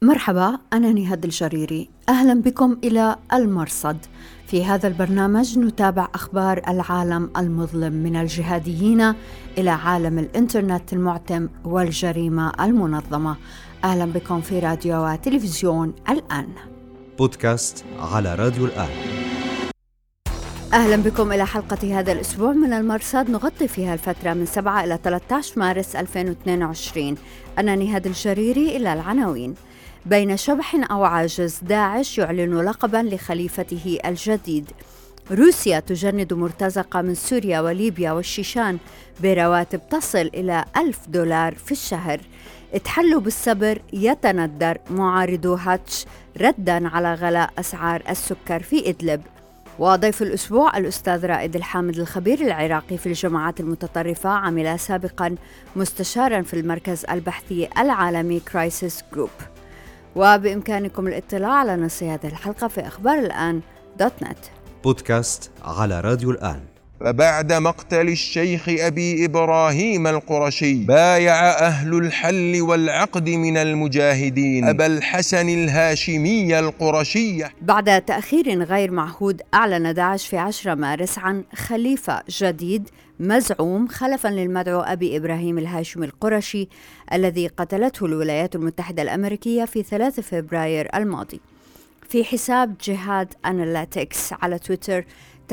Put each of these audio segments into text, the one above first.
مرحبا، أنا نهاد الجريري. أهلا بكم إلى المرصد. في هذا البرنامج نتابع أخبار العالم المظلم من الجهاديين إلى عالم الإنترنت المعتم والجريمة المنظمة. أهلا بكم في راديو وتلفزيون الآن. بودكاست على راديو الآن. أهلا بكم إلى حلقة هذا الأسبوع من المرصد، نغطي فيها الفترة من 7 إلى 13 مارس 2022. أنا نهاد الجريري. إلى العناوين. بين شبح أو عاجز، داعش يعلن لقباً لخليفته الجديد. روسيا تجند مرتزقة من سوريا وليبيا والشيشان برواتب تصل إلى $1000 في الشهر. اتحلوا بالصبر يتندر معارضو هاتش رداً على غلاء أسعار السكر في إدلب. وضيف الأسبوع الأستاذ رائد الحامد، الخبير العراقي في الجماعات المتطرفة، عمل سابقاً مستشاراً في المركز البحثي العالمي كرايسيس جروب. وبإمكانكم الاطلاع على نص هذه الحلقة في أخبار الآن .net. بودكاست على راديو الآن. فبعد مقتل الشيخ أبي إبراهيم القرشي، بايع أهل الحل والعقد من المجاهدين أبا الحسن الهاشمي القرشي. بعد تأخير غير معهود، أعلن داعش في 10 مارس عن خليفة جديد مزعوم خلفاً للمدعو أبي إبراهيم الهاشمي القرشي الذي قتلته الولايات المتحدة الأمريكية في 3 فبراير الماضي. في حساب جهاد أناليتكس على تويتر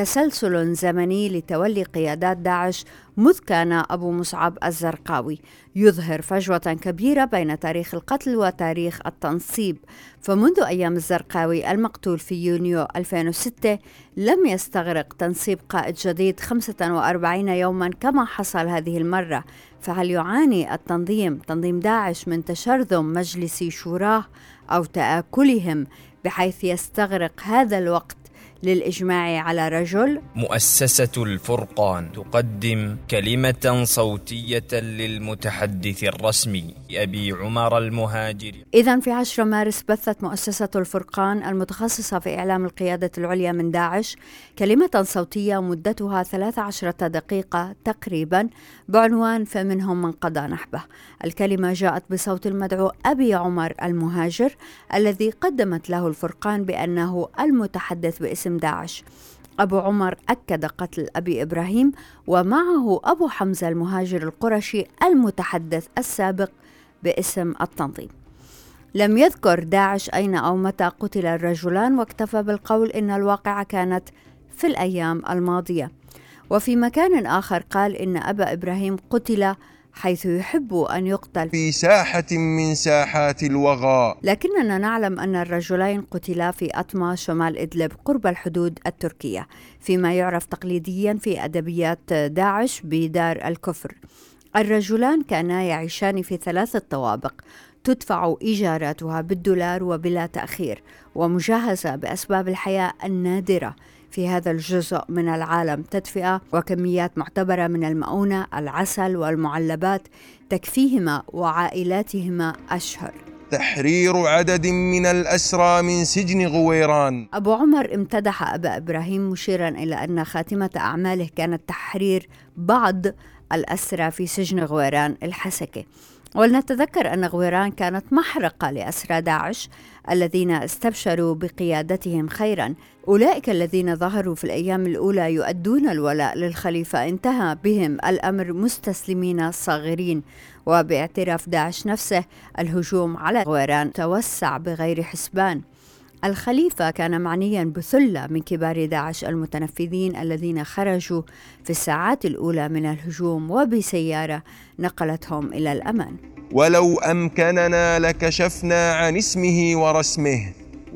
تسلسل زمني لتولي قيادات داعش مذ كان أبو مصعب الزرقاوي يظهر فجوة كبيرة بين تاريخ القتل وتاريخ التنصيب. فمنذ أيام الزرقاوي المقتول في يونيو 2006 لم يستغرق تنصيب قائد جديد 45 يوما كما حصل هذه المرة. فهل يعاني تنظيم داعش من تشرذم مجلس شوراه أو تآكلهم بحيث يستغرق هذا الوقت للإجماع على رجل؟ مؤسسة الفرقان تقدم كلمة صوتية للمتحدث الرسمي أبي عمر المهاجري. إذن في 10 مارس بثت مؤسسة الفرقان المتخصصة في إعلام القيادة العليا من داعش كلمة صوتية مدتها 13 دقيقة تقريبا بعنوان فمنهم من قضى نحبه. الكلمة جاءت بصوت المدعو أبي عمر المهاجر الذي قدمت له الفرقان بأنه المتحدث باسم داعش. أبو عمر أكد قتل أبي إبراهيم ومعه أبو حمزة المهاجر القرشي المتحدث السابق باسم التنظيم. لم يذكر داعش أين أو متى قتل الرجلان، واكتفى بالقول إن الواقعة كانت في الأيام الماضية. وفي مكان آخر قال إن أبا إبراهيم قتل حيث يحب أن يقتل في ساحة من ساحات الوغى. لكننا نعلم أن الرجلين قتلا في أطمة شمال إدلب قرب الحدود التركية، فيما يعرف تقليديا في أدبيات داعش بدار الكفر. الرجلان كانا يعيشان في 3 طوابق تدفع إيجاراتها بالدولار وبلا تأخير، ومجهزة بأسباب الحياة النادرة في هذا الجزء من العالم، تدفئة وكميات معتبرة من المؤونة، العسل والمعلبات تكفيهما وعائلاتهما أشهر. تحرير عدد من الأسرى من سجن غويران. أبو عمر امتدح أبا إبراهيم مشيرا إلى أن خاتمة أعماله كانت تحرير بعض الأسرى في سجن غويران الحسكة. ولنتذكر أن غويران كانت محرقة لأسرى داعش الذين استبشروا بقيادتهم خيرا. أولئك الذين ظهروا في الأيام الأولى يؤدون الولاء للخليفة انتهى بهم الأمر مستسلمين صاغرين، وباعتراف داعش نفسه الهجوم على غويران توسع بغير حسبان. الخليفة كان معنيا بثلة من كبار داعش المتنفذين الذين خرجوا في الساعات الأولى من الهجوم وبسيارة نقلتهم إلى الأمان. ولو أمكننا لكشفنا عن اسمه ورسمه،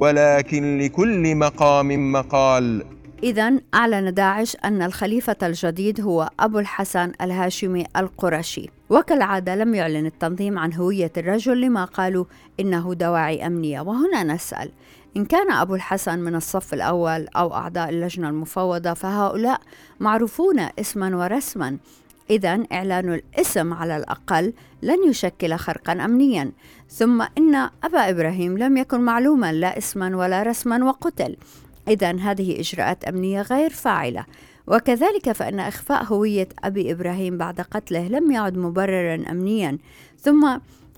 ولكن لكل مقام مقال. إذن أعلن داعش أن الخليفة الجديد هو أبو الحسن الهاشمي القرشي، وكالعادة لم يعلن التنظيم عن هوية الرجل لما قالوا إنه دواعي أمنية. وهنا نسأل، إن كان أبو الحسن من الصف الأول أو أعضاء اللجنة المفوضة فهؤلاء معروفون اسما ورسما، إذن إعلان الاسم على الأقل لن يشكل خرقا أمنيا. ثم إن أبا إبراهيم لم يكن معلوما لا اسما ولا رسما وقتل، إذن هذه إجراءات أمنية غير فاعلة. وكذلك فإن إخفاء هوية أبي إبراهيم بعد قتله لم يعد مبررا أمنيا. ثم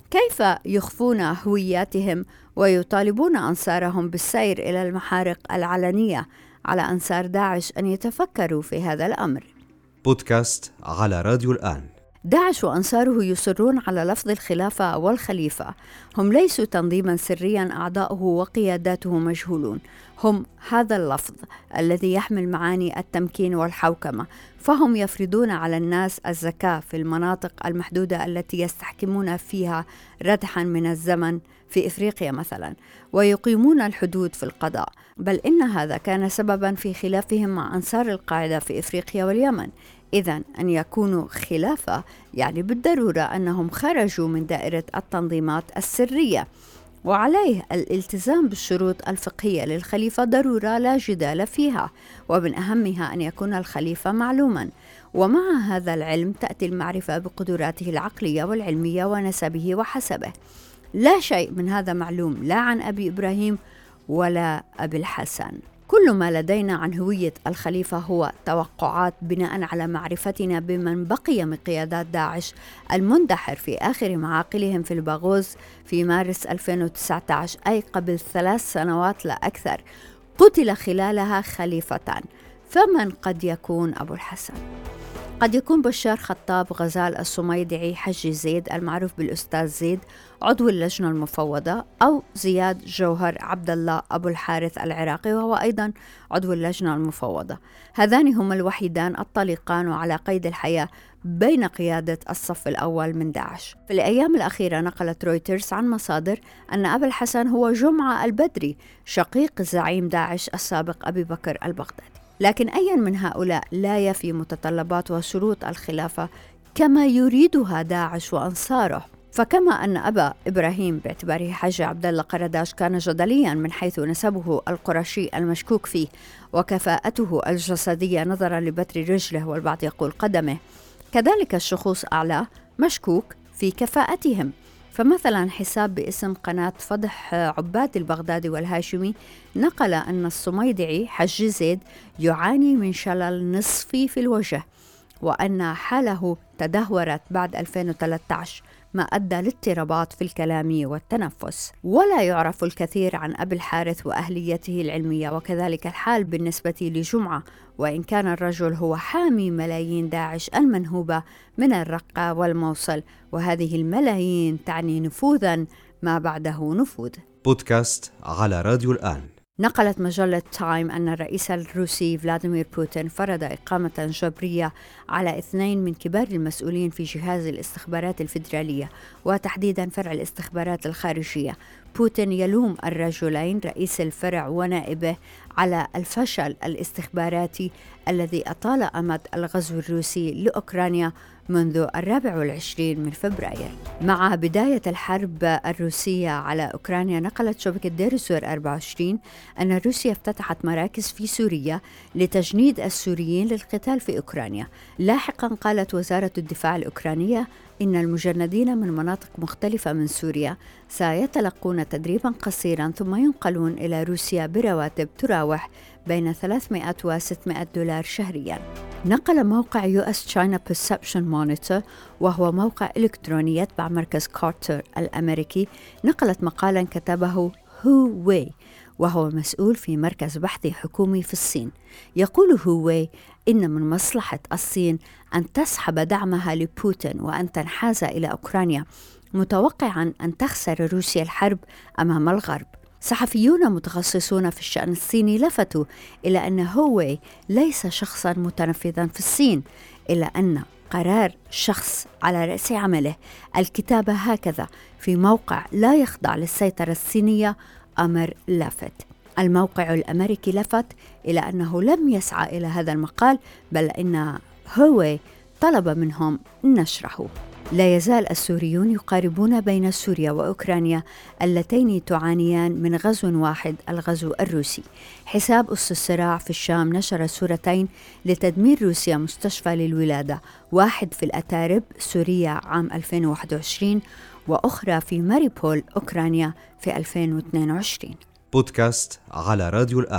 كيف يخفون هوياتهم ويطالبون أنصارهم بالسير إلى المحارق العلنية على أنصار داعش أن يتفكروا في هذا الأمر؟ بودكاست على راديو الآن. داعش وأنصاره يصرون على لفظ الخلافة والخليفة. هم ليسوا تنظيما سريا أعضاؤه وقياداته مجهولون، هم هذا اللفظ الذي يحمل معاني التمكين والحوكمة، فهم يفرضون على الناس الزكاة في المناطق المحدودة التي يستحكمون فيها ردحا من الزمن في إفريقيا مثلا، ويقيمون الحدود في القضاء، بل إن هذا كان سببا في خلافهم مع أنصار القاعدة في إفريقيا واليمن. إذن أن يكونوا خلافة يعني بالضرورة أنهم خرجوا من دائرة التنظيمات السرية، وعليه الالتزام بالشروط الفقهية للخليفة ضرورة لا جدال فيها، ومن أهمها أن يكون الخليفة معلوما، ومع هذا العلم تأتي المعرفة بقدراته العقلية والعلمية ونسبه وحسبه. لا شيء من هذا معلوم لا عن أبي إبراهيم ولا أبي الحسن. كل ما لدينا عن هوية الخليفة هو توقعات بناء على معرفتنا بمن بقي من قيادات داعش المندحر في آخر معاقلهم في الباغوز في مارس 2019، أي قبل 3 سنوات لا أكثر، قتل خلالها خليفتان. فمن قد يكون أبو الحسن؟ قد يكون بشار خطاب غزال الصميدعي حجي زيد المعروف بالأستاذ زيد عضو اللجنة المفوضة، أو زياد جوهر عبد الله أبو الحارث العراقي وهو أيضا عضو اللجنة المفوضة. هذان هما الوحيدان الطليقان وعلى قيد الحياة بين قيادة الصف الأول من داعش. في الأيام الأخيرة نقلت رويترز عن مصادر أن أبا الحسن هو جمعة البدري شقيق زعيم داعش السابق أبي بكر البغدادي. لكن أي من هؤلاء لا يفي متطلبات وشروط الخلافة كما يريدها داعش وأنصاره. فكما أن أبا إبراهيم باعتباره حاج عبد الله قرداش كان جدليا من حيث نسبه القرشي المشكوك فيه وكفاءته الجسدية نظرا لبتر رجله والبعض يقول قدمه، كذلك الشخوص أعلاه مشكوك في كفاءتهم. فمثلا حساب باسم قناة فضح عباد البغدادي والهاشمي نقل أن الصميدعي حج زيد يعاني من شلل نصفي في الوجه، وأن حاله تدهورت بعد 2013 ما أدى لاضطرابات في الكلام والتنفس. ولا يعرف الكثير عن أبي الحارث وأهليته العلمية، وكذلك الحال بالنسبة لجمعة، وإن كان الرجل هو حامي ملايين داعش المنهوبة من الرقة والموصل، وهذه الملايين تعني نفوذا ما بعده نفوذ. بودكاست على راديو الآن. نقلت مجلة تايم أن الرئيس الروسي فلاديمير بوتين فرض إقامة جبرية على 2 من كبار المسؤولين في جهاز الاستخبارات الفيدرالية، وتحديدا فرع الاستخبارات الخارجية. بوتين يلوم الرجلين رئيس الفرع ونائبه على الفشل الاستخباراتي الذي أطال أمد الغزو الروسي لأوكرانيا منذ 24 من فبراير. مع بداية الحرب الروسية على أوكرانيا نقلت شبكة دير الزور 24 أن روسيا افتتحت مراكز في سوريا لتجنيد السوريين للقتال في أوكرانيا. لاحقا قالت وزارة الدفاع الأوكرانية إن المجندين من مناطق مختلفة من سوريا سيتلقون تدريبا قصيرا ثم ينقلون إلى روسيا برواتب تراوح بين 300 و 600 دولار شهريا. نقل موقع US China Perception Monitor، وهو موقع إلكتروني يتبع مركز كارتر الأمريكي، نقلت مقالا كتبه هو وي، وهو مسؤول في مركز بحثي حكومي في الصين. يقول هو وي إن من مصلحة الصين أن تسحب دعمها لبوتين وأن تنحاز إلى أوكرانيا، متوقعا أن تخسر روسيا الحرب أمام الغرب. صحفيون متخصصون في الشأن الصيني لفتوا إلى أن هووي ليس شخصا متنفذا في الصين، إلا أن قرار شخص على رأس عمله الكتابة هكذا في موقع لا يخضع للسيطرة الصينية أمر لافت. الموقع الأمريكي لفت إلى أنه لم يسعى إلى هذا المقال، بل إن هووي طلب منهم نشره. لا يزال السوريون يقاربون بين سوريا وأوكرانيا اللتين تعانيان من غزو واحد، الغزو الروسي. حساب أس الصراع في الشام نشر صورتين لتدمير روسيا مستشفى للولادة، واحد في الأتارب سوريا عام 2021 وأخرى في ماريبول أوكرانيا في 2022. بودكاست على راديو الآن.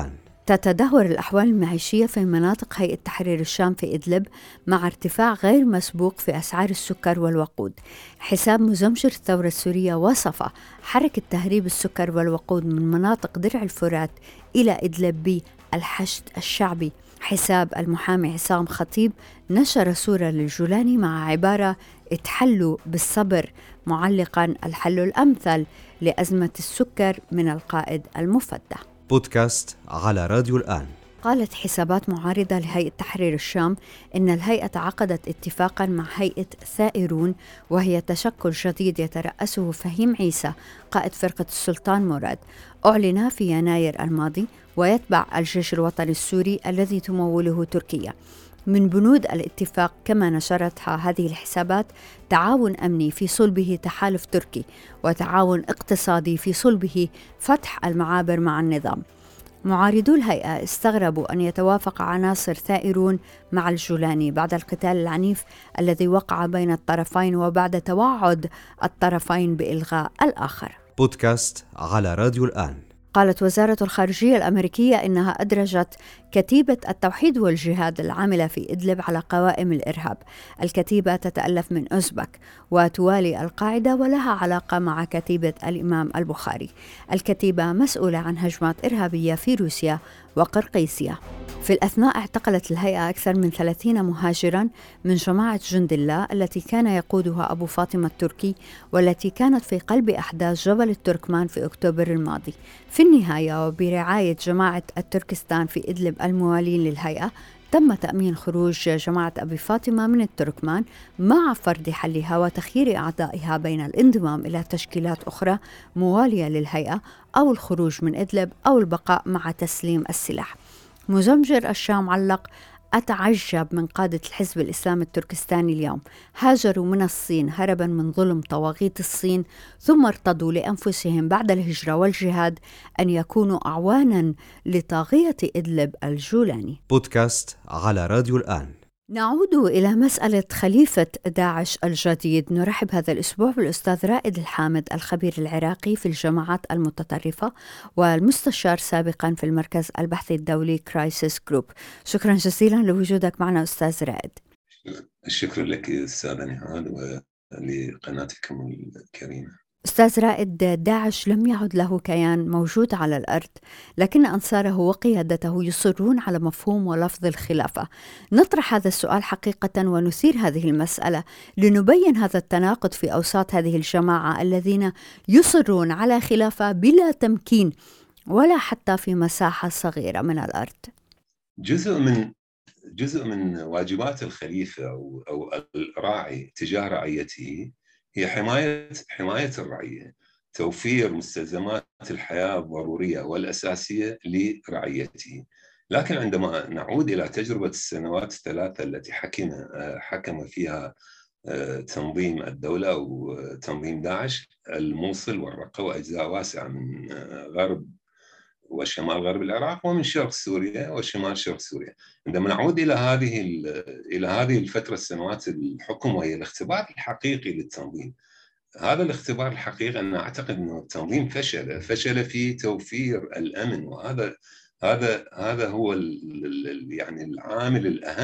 تتدهور الأحوال المعيشية في مناطق هيئة تحرير الشام في إدلب مع ارتفاع غير مسبوق في أسعار السكر والوقود. حساب مزمجر الثورة السورية وصف حركة تهريب السكر والوقود من مناطق درع الفرات إلى إدلب بالحشد الشعبي. حساب المحامي عصام خطيب نشر صورة للجولاني مع عبارة اتحلوا بالصبر، معلقا الحل الأمثل لأزمة السكر من القائد المفدى. بودكاست على راديو الآن. قالت حسابات معارضة لهيئة تحرير الشام إن الهيئة عقدت اتفاقاً مع هيئة ثائرون، وهي تشكل جديد يترأسه فهيم عيسى قائد فرقة السلطان مراد، أعلن في يناير الماضي ويتبع الجيش الوطني السوري الذي تموله تركيا. من بنود الاتفاق كما نشرتها هذه الحسابات تعاون أمني في صلبه تحالف تركي، وتعاون اقتصادي في صلبه فتح المعابر مع النظام. معارضو الهيئة استغربوا أن يتوافق عناصر ثائرون مع الجولاني بعد القتال العنيف الذي وقع بين الطرفين وبعد توعد الطرفين بإلغاء الآخر. بودكاست على راديو الآن. قالت وزارة الخارجية الأمريكية إنها أدرجت كتيبة التوحيد والجهاد العاملة في إدلب على قوائم الإرهاب. الكتيبة تتألف من أوزبك وتوالي القاعدة ولها علاقة مع كتيبة الإمام البخاري. الكتيبة مسؤولة عن هجمات إرهابية في روسيا وقرقيسيا. في الأثناء اعتقلت الهيئة أكثر من 30 مهاجراً من جماعة جند الله التي كان يقودها أبو فاطمة التركي، والتي كانت في قلب أحداث جبل التركمان في أكتوبر الماضي. في النهاية وبرعاية جماعة التركستان في إدلب الموالين للهيئة، تم تأمين خروج جماعة أبي فاطمة من التركمان مع فرض حلها وتخيير أعضائها بين الانضمام إلى تشكيلات أخرى موالية للهيئة أو الخروج من إدلب أو البقاء مع تسليم السلاح. مزمجر الشام علق: أتعجب من قادة الحزب الإسلامي التركستاني اليوم، هاجروا من الصين هربا من ظلم طواغيت الصين، ثم ارتضوا لأنفسهم بعد الهجرة والجهاد أن يكونوا أعوانا لطاغية إدلب الجولاني. بودكاست على راديو الآن. نعود إلى مسألة خليفة داعش الجديد. نرحب هذا الأسبوع بالأستاذ رائد الحامد، الخبير العراقي في الجماعات المتطرفة والمستشار سابقا في المركز البحثي الدولي كرايسيس جروب. شكرا جزيلا لوجودك معنا أستاذ رائد. الشكر لك أستاذ نهاد ولقناتكم الكريمة. أستاذ رائد، داعش لم يعد له كيان موجود على الأرض، لكن أنصاره وقيادته يصرون على مفهوم ولفظ الخلافة. نطرح هذا السؤال حقيقة ونثير هذه المسألة لنبين هذا التناقض في أوساط هذه الجماعة الذين يصرون على خلافة بلا تمكين ولا حتى في مساحة صغيرة من الأرض. جزء من واجبات الخليفة أو الراعي تجاه رعيته هي حماية الرعية، توفير مستلزمات الحياة الضرورية والأساسية لرعيته. لكن عندما نعود إلى تجربة السنوات الثلاثة التي حكم فيها تنظيم الدولة وتنظيم داعش الموصل والرقة وأجزاء واسعة من غرب وشمال غرب العراق ومن شرق سوريا وشمال شرق سوريا، عندما نعود إلى هذه الفترة السنوات الحكم وهي الاختبار الحقيقي للتنظيم. هذا الاختبار الحقيقي أنا أعتقد أن التنظيم فشل في توفير الأمن، وهذا هو يعني العامل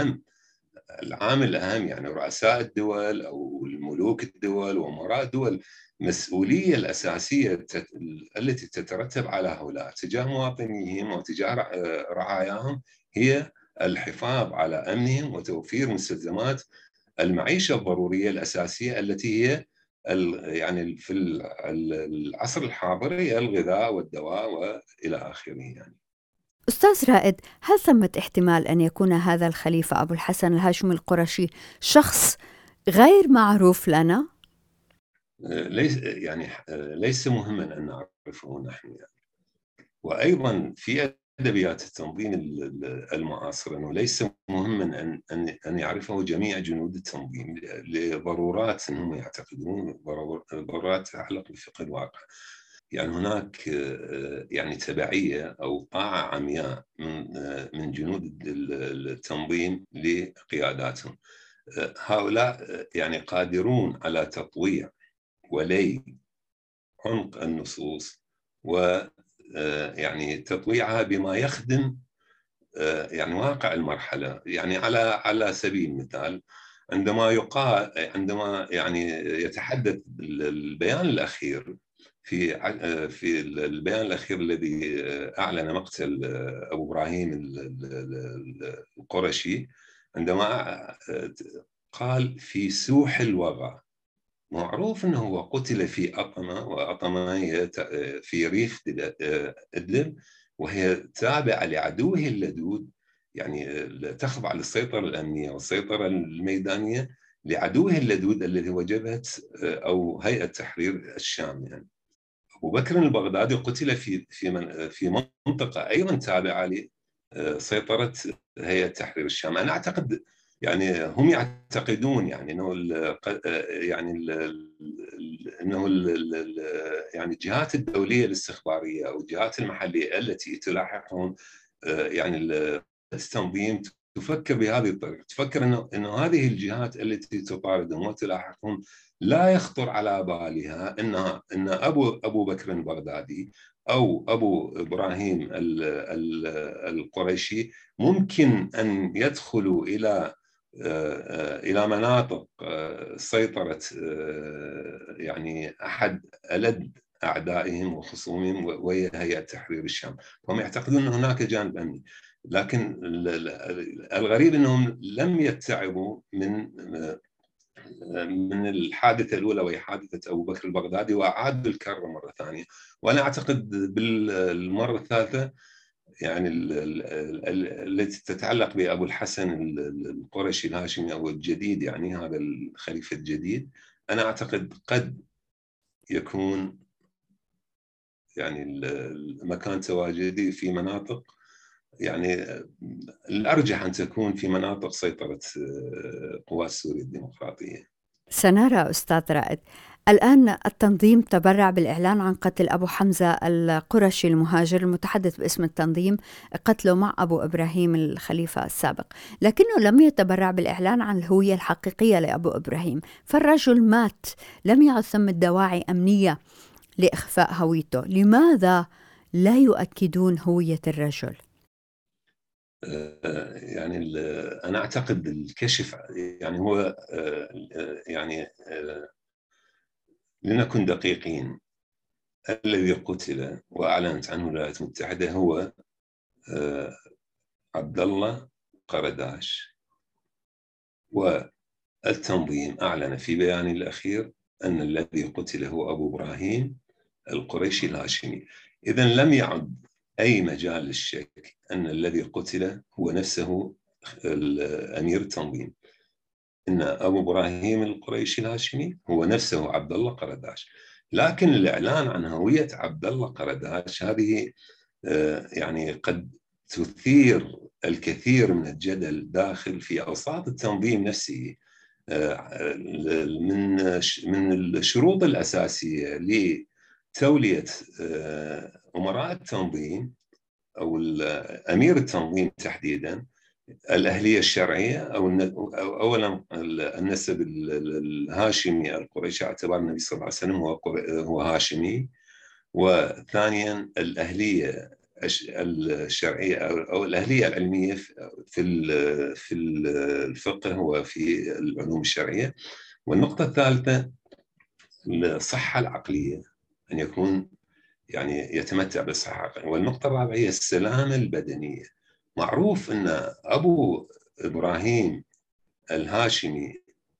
الأهم يعني رؤساء الدول أو الملوك الدول وأمراء الدول المسؤولية الأساسية التي تترتب على هؤلاء تجاه مواطنيهم وتجاه رعاياهم هي الحفاظ على أمنهم وتوفير مستلزمات المعيشة الضرورية الأساسية التي هي يعني في العصر الحاضر هي الغذاء والدواء وإلى آخره. يعني أستاذ رائد، هل ثمة احتمال أن يكون هذا الخليفة أبو الحسن الهاشمي القرشي شخص غير معروف لنا؟ ليس مهما أن نعرفه نحن يعني. وأيضا في أدبيات التنظيم المعاصر أنه ليس مهما أن يعرفه جميع جنود التنظيم لضرورات هم يعتقدون ضرورات تتعلق بفقه الواقع. يعني هناك يعني تبعية أو طاعة عمياء من جنود التنظيم لقياداتهم. هؤلاء يعني قادرون على تطويع ولي عمق النصوص و يعني تطويعها بما يخدم يعني واقع المرحلة. يعني على سبيل المثال، عندما يعني يتحدث البيان الأخير في البيان الأخير الذي أعلن مقتل أبو إبراهيم القرشي، عندما قال في سوح الوغى. معروف أنه هو قتل في أطمة، وأطمة هي في ريف إدلب، وهي تابعة لعدوه اللدود، يعني تخضع للسيطرة الأمنية والسيطرة الميدانية لعدوه اللدود الذي هو جبهة أو هيئة تحرير الشام. يعني أبو بكر البغدادي قتل في منطقة أيضا تابعة لسيطرة هيئة تحرير الشام. أنا أعتقد يعني هم يعتقدون يعني انه يعني الجهات الدوليه الاستخباريه او الجهات المحليه التي تلاحقهم يعني التنظيم تفكر بهذه الطريقه، تفكر انه هذه الجهات التي تطاردهم وتلاحقهم لا يخطر على بالها ان ابو بكر البغدادي او ابو ابراهيم القريشي ممكن ان يدخلوا الى مناطق سيطره يعني احد ألد اعدائهم وخصومهم، وهي هيئه تحرير الشام. هم يعتقدون ان هناك جانب امني، لكن الغريب انهم لم يتعبوا من الحادثه الاولى، وهي حادثه ابو بكر البغدادي، واعادوا الكره مره ثانيه. وانا اعتقد بالمره الثالثه يعني التي تتعلق بأبو الحسن القرشي الهاشمي أو الجديد، يعني هذا الخليفة الجديد، أنا أعتقد قد يكون يعني مكان تواجدي في مناطق، يعني الأرجح أن تكون في مناطق سيطرة قوات سوريا الديمقراطية. سنرى أستاذ رائد. الآن التنظيم تبرع بالإعلان عن قتل أبو حمزة القرشي المهاجر المتحدث باسم التنظيم، قتله مع أبو إبراهيم الخليفة السابق، لكنه لم يتبرع بالإعلان عن الهوية الحقيقية لأبو إبراهيم. فالرجل مات، لم يعد ثمة دواعي أمنية لإخفاء هويته. لماذا لا يؤكدون هوية الرجل؟ يعني أنا أعتقد الكشف يعني هو يعني لنكن دقيقين، الذي قتل وأعلنت عنه الولايات المتحدة هو عبد الله قرداش، والتنظيم أعلن في بيانه الأخير أن الذي قتل هو أبو إبراهيم القريشي الهاشمي. إذن لم يعد أي مجال للشك أن الذي قتل هو نفسه أمير التنظيم، إن أبو إبراهيم القريشي الهاشمي هو نفسه عبد الله قرداش. لكن الإعلان عن هوية عبد الله قرداش هذه يعني قد تثير الكثير من الجدل داخل في أوساط التنظيم نفسه. من الشروط الأساسية لتولية أمراء التنظيم أو أمير التنظيم تحديداً الأهلية الشرعية، أو أولا النسب الهاشمي القريشي، اعتبار النبي صلى الله عليه وسلم هو هاشمي، وثانيا الأهلية الشرعية أو الأهلية العلمية في الفقه وفي العلوم الشرعية، والنقطة الثالثة الصحة العقلية، أن يكون يعني يتمتع بالصحة العقلية، والنقطة الرابعة هي السلامة البدنية. معروف أن أبو إبراهيم الهاشمي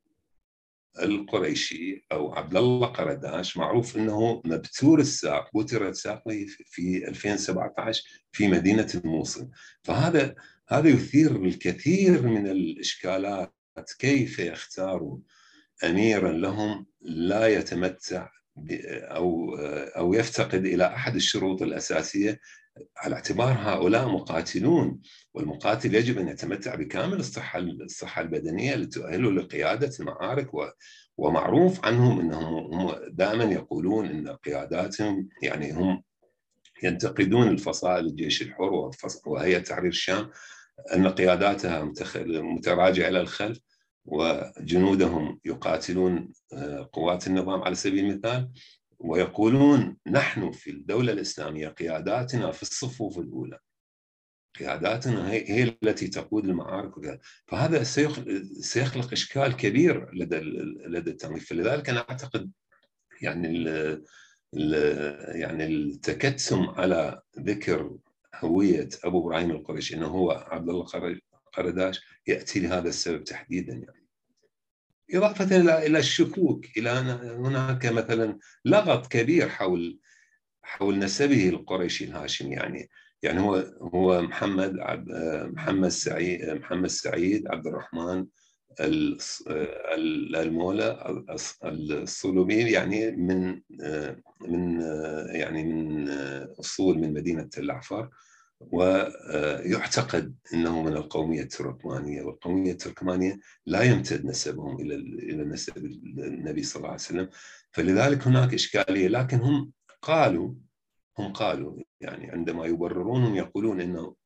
القريشي أو عبد الله قرداش معروف أنه مبتور الساق، بترت ساقه في 2017 في مدينة الموصل. فهذا يثير الكثير من الإشكالات. كيف يختاروا أميرا لهم لا يتمتع أو يفتقد إلى أحد الشروط الأساسية، على اعتبار هؤلاء مقاتلون، والمقاتل يجب أن يتمتع بكامل الصحة البدنية لتؤهله لقيادة المعارك. ومعروف عنهم أنهم دائما يقولون أن قياداتهم يعني هم ينتقدون الفصائل الجيش الحر وهيئة تحرير الشام أن قياداتها متراجعة إلى الخلف، وجنودهم يقاتلون قوات النظام على سبيل المثال، ويقولون نحن في الدولة الإسلامية قياداتنا في الصفوف الأولى. قياداتنا هي التي تقود المعارك وكذا. فهذا سيخلق إشكال كبير لدى التنظيم. فلذلك أنا أعتقد يعني يعني التكتم على ذكر هوية أبو إبراهيم القرشي أنه هو عبد الله قرداش يأتي لهذا السبب تحديدا، يعني إضافة إلى الشكوك، إلى أن هناك مثلا لغط كبير حول نسبه القرشي الهاشمي. يعني هو محمد سعيد عبد الرحمن المولى الصلوبي، يعني من أصول من مدينة تل عفر، ويعتقد أنه من القومية التركمانية، والقومية التركمانية لا يمتد نسبهم إلى نسب النبي صلى الله عليه وسلم. فلذلك هناك إشكالية. لكن هم قالوا يعني عندما يبررونهم يقولون إنه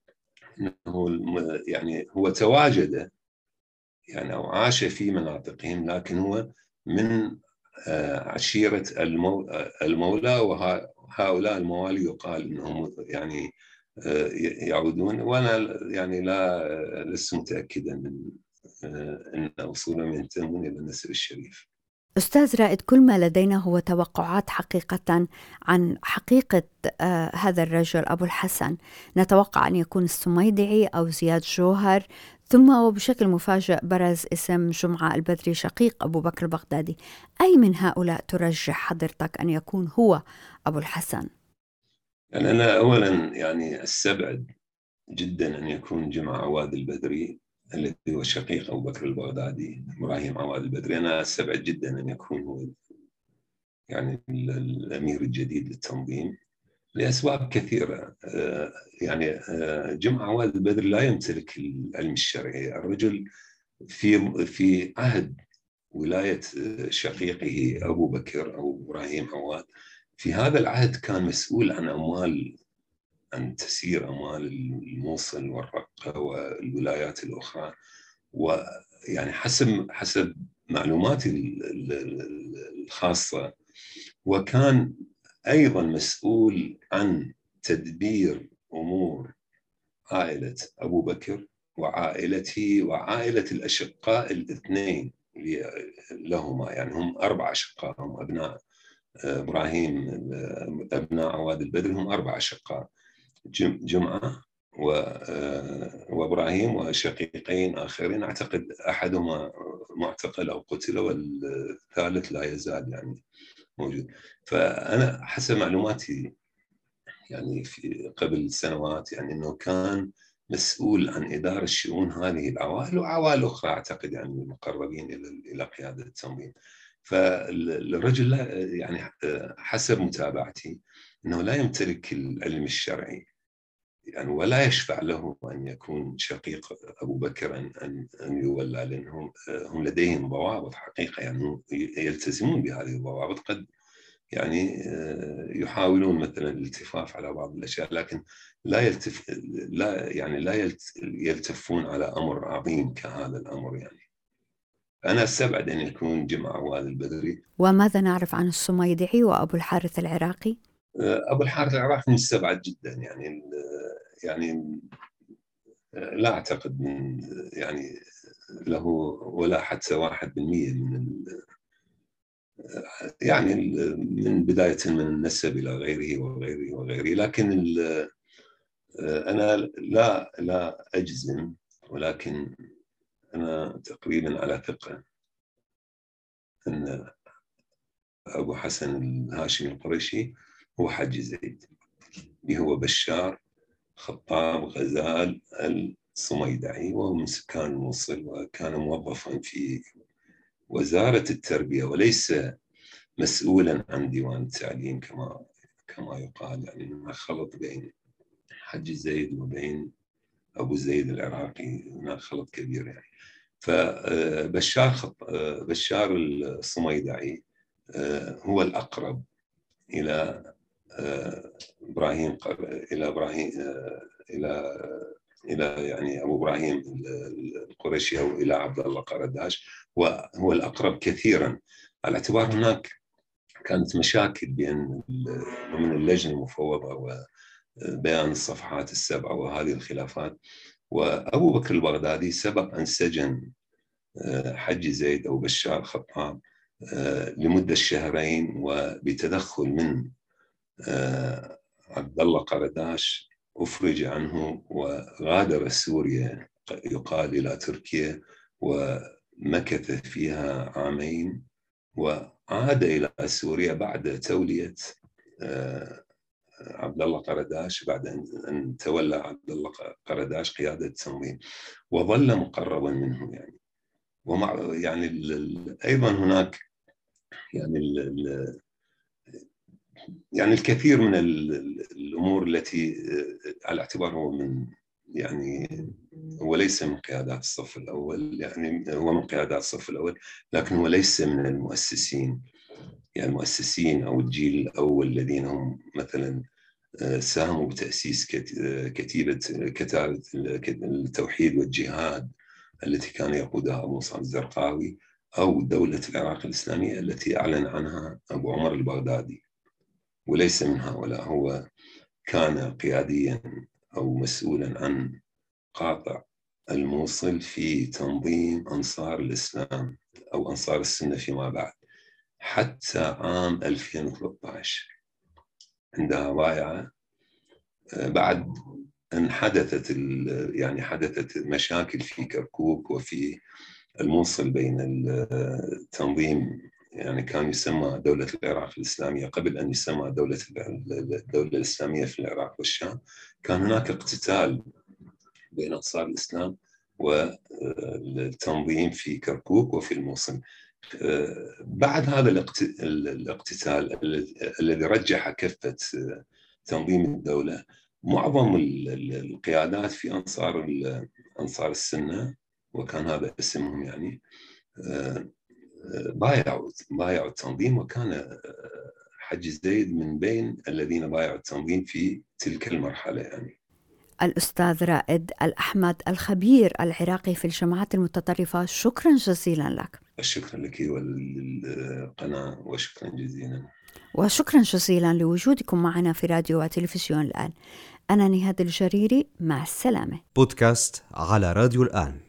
يعني هو تواجد يعني أو عاش في مناطقهم، لكن هو من عشيرة المولى، وهؤلاء الموالي يقال إنهم يعني يعودون. وأنا يعني لست متأكدا من أن أصولهم ينتمون إلى النسب الشريف. أستاذ رائد، كل ما لدينا هو توقعات حقيقة عن حقيقة هذا الرجل أبو الحسن. نتوقع أن يكون السميدعي أو زياد جوهر، ثم وبشكل مفاجئ برز اسم جمعة البدري شقيق أبو بكر البغدادي. أي من هؤلاء ترجح حضرتك أن يكون هو أبو الحسن؟ يعني أنا أولا يعني أستبعد جدا أن يكون جمعة عواد البدري الذي هو شقيق أبو بكر البغدادي، إبراهيم عواد البدري. أنا أستبعد جدا أن يكون هو يعني الأمير الجديد للتنظيم لأسباب كثيرة. يعني جمعة عواد البدري لا يمتلك العلم الشرعي. الرجل في عهد ولاية شقيقه أبو بكر أو إبراهيم عواد، في هذا العهد كان مسؤول عن تسيير أموال الموصل والرقة والولايات الأخرى. ويعني حسب معلوماتي الخاصة، وكان أيضا مسؤول عن تدبير أمور عائلة أبو بكر وعائلته وعائلة الأشقاء الاثنين لهما. يعني هم 4 أشقاء، هم أبناء إبراهيم، أبناء عواد البدري هم 4 أشقاء، جمعة وإبراهيم وشقيقين آخرين. أعتقد أحدهما معتقل أو قتل، والثالث لا يزال يعني موجود. فأنا حسب معلوماتي يعني في قبل سنوات يعني أنه كان مسؤول عن إدارة شؤون هذه العوائل وعوائل أخرى، أعتقد يعني المقربين إلى قيادة التنظيم. فالرجل يعني حسب متابعتي أنه لا يمتلك العلم الشرعي، يعني ولا يشفع له أن يكون شقيق أبو بكر أن يولى، لأنهم هم لديهم ضوابط حقيقة، يعني يلتزمون بهذه الضوابط. قد يعني يحاولون مثلا الالتفاف على بعض الأشياء، لكن لا يلتفون على أمر عظيم كهذا الأمر. يعني أنا أستبعد أن يكون جمعة عواد البدري. وماذا نعرف عن السميدعي وأبو الحارث العراقي؟ أبو الحارث العراقي مستبعد جدا، يعني لا أعتقد من يعني له ولا حتى 1% من يعني من بداية من النسب إلى غيره وغيره وغيره. لكن أنا لا أجزم، ولكن أنا تقريبا على ثقة أن أبو حسن الهاشمي القرشي هو حج زيد، هو بشار خطاب غزال الصميدعي، وهو من سكان الموصل، وكان موظفا في وزارة التربية وليس مسؤولا عن ديوان التعليم كما يقال. يعني ما خلط بين حج زيد وبين أبو زيد العراقي، هناك خلط كبير يعني. فبشار الصميدعي هو الأقرب إلى إبراهيم إلى يعني أبو إبراهيم القرشي أو إلى عبد الله قرداش، وهو الأقرب كثيرا، على اعتبار هناك كانت مشاكل من اللجنة المفوضة بيان الصفحات السبعة وهذه الخلافات. وأبو بكر البغدادي سبق أن سجن حجي زيد أو بشار خطاب لمدة شهرين، وبتدخل من عبد الله قرداش أفرج عنه وغادر سوريا يقال إلى تركيا، ومكث فيها عامين، وعاد إلى سوريا بعد تولية عبد الله قرداش، بعد أن تولى عبد الله قرداش قيادة التنظيم، وظل مقربا منه يعني. ومع يعني أيضا هناك يعني الكثير من الأمور التي على اعتبار هو من يعني هو ليس من قيادات الصف الأول، يعني هو من قيادات الصف الأول لكن هو ليس من المؤسسين، يعني المؤسسين أو الجيل الأول الذين هم مثلا ساهموا بتأسيس كتيبة التوحيد والجهاد التي كان يقودها أبو مصعب الزرقاوي، أو دولة العراق الإسلامية التي أعلن عنها أبو عمر البغدادي، وليس من هؤلاء. هو كان قياديا أو مسؤولا عن قاطع الموصل في تنظيم أنصار الإسلام أو أنصار السنة فيما بعد، حتى عام 2013 عندها بايعة بعد أن حدثت مشاكل في كركوك وفي الموصل بين التنظيم، يعني كان يسمى دولة العراق الإسلامية قبل أن يسمى الدولة الإسلامية في العراق والشام. كان هناك اقتتال بين أنصار الإسلام والتنظيم في كركوك وفي الموصل. بعد هذا الاقتتال الذي رجح كفة تنظيم الدولة، معظم القيادات في أنصار السنة، وكان هذا اسمهم يعني، بايعوا التنظيم، وكان حجي زيد من بين الذين بايعوا التنظيم في تلك المرحلة يعني. الأستاذ رائد الأحمد الخبير العراقي في الجماعات المتطرفة، شكرا جزيلا لك. شكرا لك وللقناة وشكرا جزيلا. وشكرا جزيلا لوجودكم معنا في راديو وتلفزيون الآن. أنا نهاد الجريري، مع السلامة. بودكاست على راديو الآن.